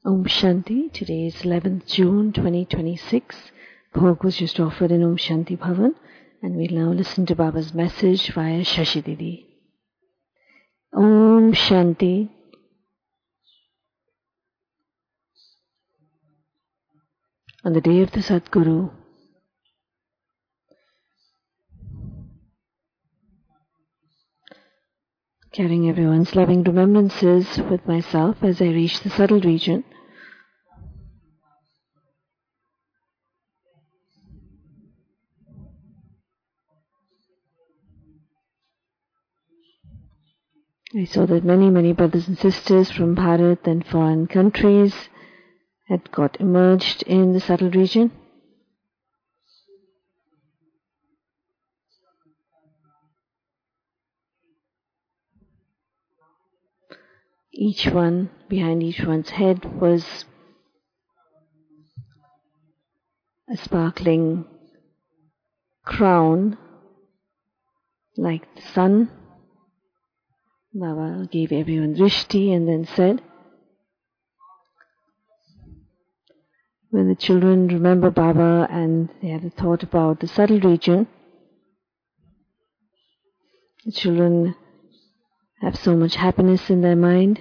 Om Shanti. Today is 11th June 2026. Bhog was just offered in Om Shanti Bhavan, and we'll now listen to Baba's message via Shashi Didi. Om Shanti. On the day of the Sadguru, carrying everyone's loving remembrances with myself as I reach the subtle region. I saw that many brothers and sisters from Bharat and foreign countries had got emerged in the subtle region. Behind each one's head was a sparkling crown like the sun. Baba gave everyone drishti and then said, when the children remember Baba and they had a thought about the subtle region, the children have so much happiness in their mind.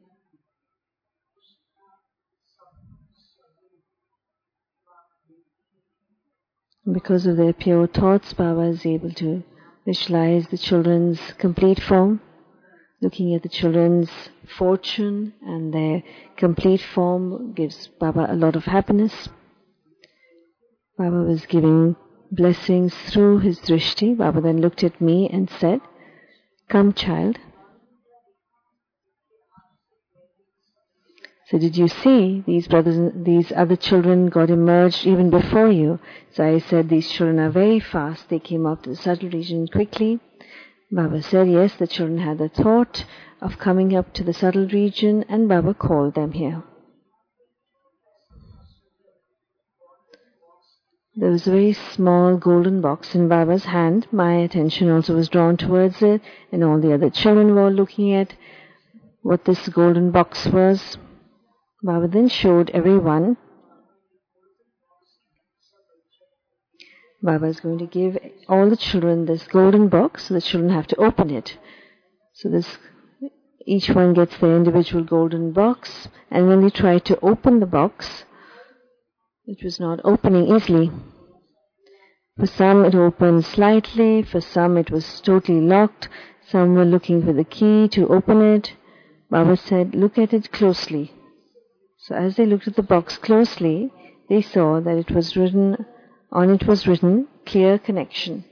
And because of their pure thoughts, Baba is able to visualize the children's complete form. Looking at the children's fortune and their complete form gives Baba a lot of happiness. Baba was giving blessings through his drishti. Baba then looked at me and said, "Come, child." So did you see these other children got emerged even before you? So I said, these children are very fast. They came up to the subtle region quickly. Baba said, yes, the children had the thought of coming up to the subtle region and Baba called them here. There was a very small golden box in Baba's hand. My attention also was drawn towards it, and all the other children were looking at what this golden box was. Baba then showed everyone. Baba is going to give all the children this golden box, so the children have to open it. So each one gets their individual golden box, and when they tried to open the box, it was not opening easily. For some it opened slightly, for some it was totally locked, some were looking for the key to open it. Baba said, look at it closely. So as they looked at the box closely, they saw that it was written, clear connection.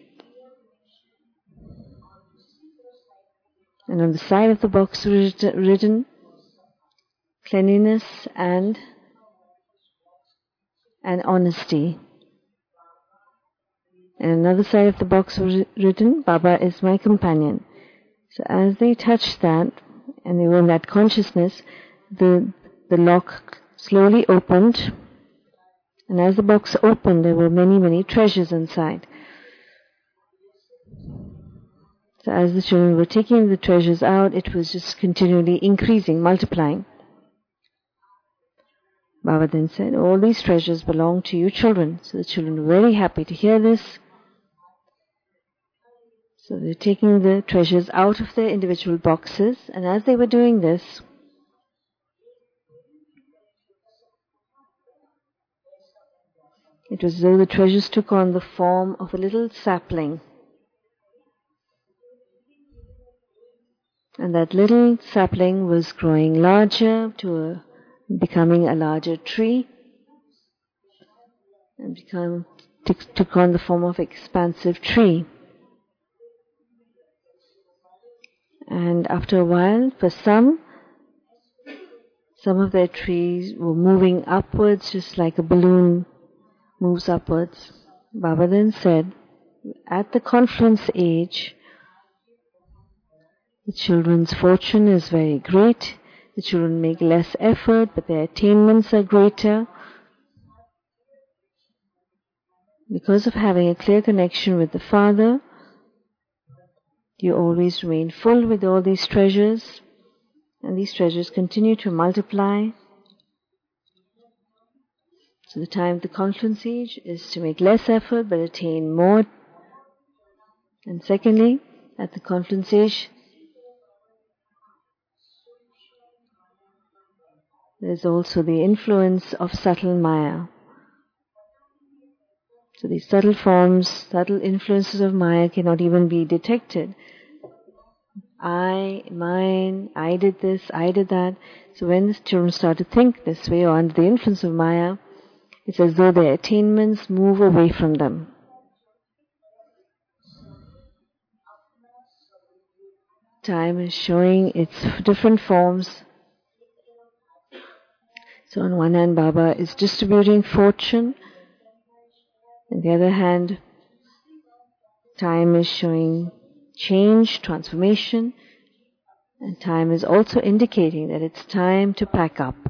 And on the side of the box was written, cleanliness and honesty. And another side of the box was written, Baba is my companion. So as they touched that, and they were in that consciousness, the lock slowly opened, and as the box opened, there were many treasures inside. So as the children were taking the treasures out, it was just continually increasing, multiplying. Baba then said, all these treasures belong to you children. So the children were very happy to hear this. So they're taking the treasures out of their individual boxes, and as they were doing this, it was as though the treasures took on the form of a little sapling. And that little sapling was growing larger becoming a larger tree, and took on the form of expansive tree. And after a while, for some of their trees were moving upwards, just like a balloon moves upwards. Baba then said, at the confluence age, the children's fortune is very great. The children make less effort, but their attainments are greater. Because of having a clear connection with the Father, you always remain full with all these treasures, and these treasures continue to multiply. So the time of the confluence age is to make less effort but attain more. And secondly, at the confluence age, there's also the influence of subtle Maya. So these subtle forms, subtle influences of Maya cannot even be detected. I, mine, I did this, I did that. So when the children start to think this way or under the influence of Maya, it's as though their attainments move away from them. Time is showing its different forms. So on one hand, Baba is distributing fortune. On the other hand, time is showing change, transformation. And time is also indicating that it's time to pack up.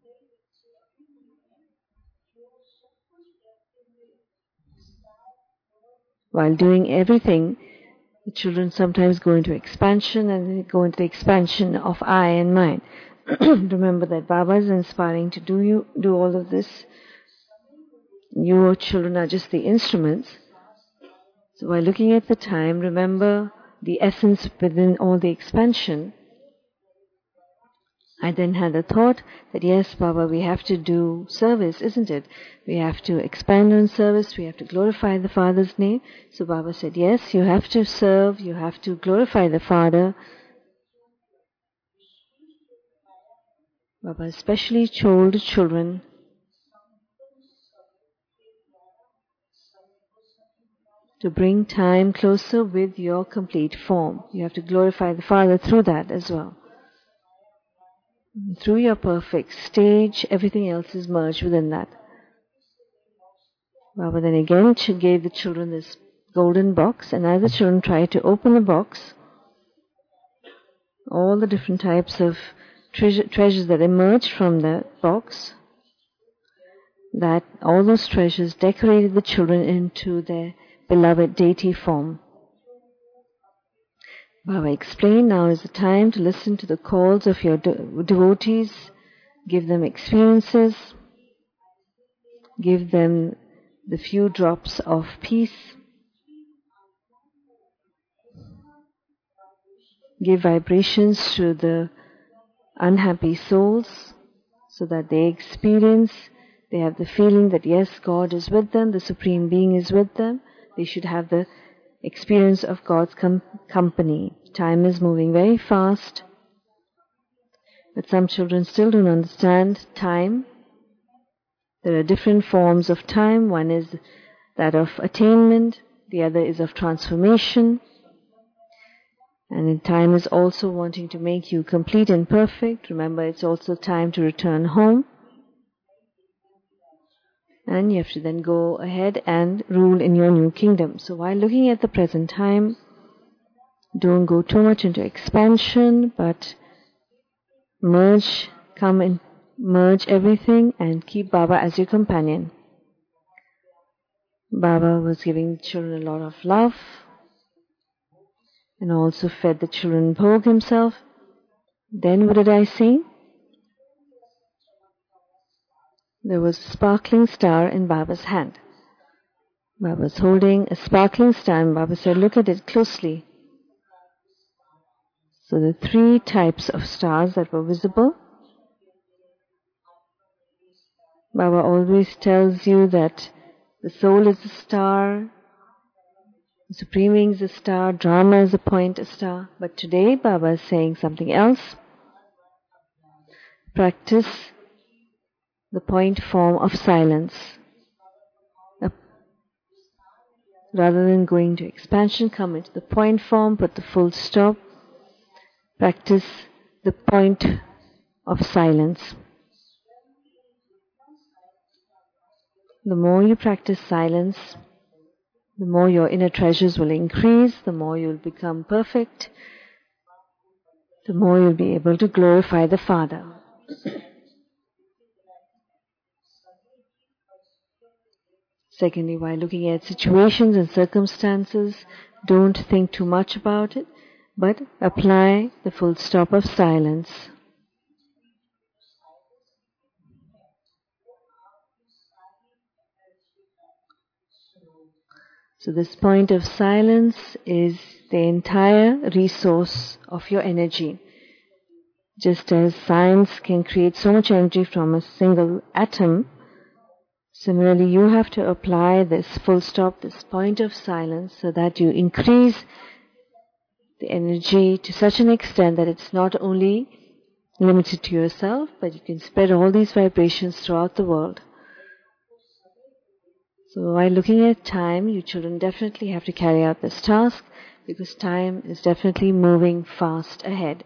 While doing everything, the children sometimes go into expansion, and they go into the expansion of I and mine. Remember that Baba is inspiring to do all of this. Your children are just the instruments. So while looking at the time, remember the essence within all the expansion. I then had a thought that yes, Baba, we have to do service, isn't it? We have to expand on service, we have to glorify the Father's name. So Baba said, yes, you have to serve, you have to glorify the Father. Baba especially told the children to bring time closer with your complete form. You have to glorify the Father through that as well. Through your perfect stage, everything else is merged within that. Baba then again gave the children this golden box, and as the children tried to open the box, all the different types of treasures that emerged from the box, that all those treasures decorated the children into their beloved deity form. Baba explained, now is the time to listen to the calls of your devotees, give them experiences, give them the few drops of peace, give vibrations to the unhappy souls so that they experience, they have the feeling that yes, God is with them, the Supreme Being is with them. They should have the experience of God's company. Time is moving very fast, but some children still don't understand time. There are different forms of time. One is that of attainment, the other is of transformation. And time is also wanting to make you complete and perfect. Remember, it's also time to return home. And you have to then go ahead and rule in your new kingdom. So while looking at the present time, don't go too much into expansion, but merge everything and keep Baba as your companion. Baba was giving children a lot of love and also fed the children bhog himself. Then what did I see? There was a sparkling star in Baba's hand. Baba was holding a sparkling star and Baba said, look at it closely. So the three types of stars that were visible. Baba always tells you that the soul is a star, the Supreme Being is a star, drama is a point, a star. But today Baba is saying something else. Practice the point form of silence. Rather than going to expansion, come into the point form, put the full stop. Practice the point of silence. The more you practice silence, the more your inner treasures will increase, the more you'll become perfect, the more you'll be able to glorify the Father. Secondly, while looking at situations and circumstances, don't think too much about it, but apply the full stop of silence. So this point of silence is the entire resource of your energy. Just as science can create so much energy from a single atom, similarly you have to apply this full stop, this point of silence, so that you increase the energy to such an extent that it's not only limited to yourself, but you can spread all these vibrations throughout the world. So while looking at time, you children definitely have to carry out this task, because time is definitely moving fast ahead.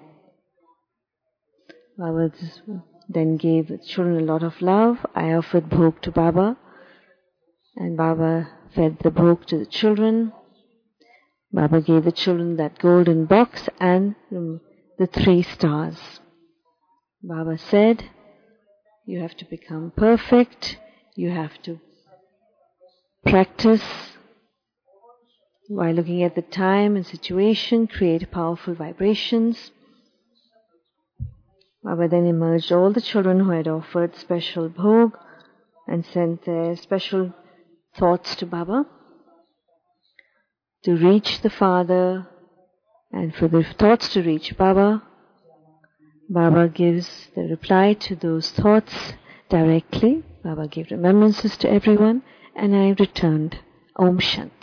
Baba then gave the children a lot of love. I offered bhog to Baba, and Baba fed the bhog to the children. Baba gave the children that golden box and the 3 stars. Baba said, you have to become perfect, you have to practice while looking at the time and situation, create powerful vibrations. Baba then emerged all the children who had offered special bhog and sent their special thoughts to Baba to reach the Father, and for the thoughts to reach Baba, Baba gives the reply to those thoughts directly. Baba gave remembrances to everyone, and I returned. Om Shanti.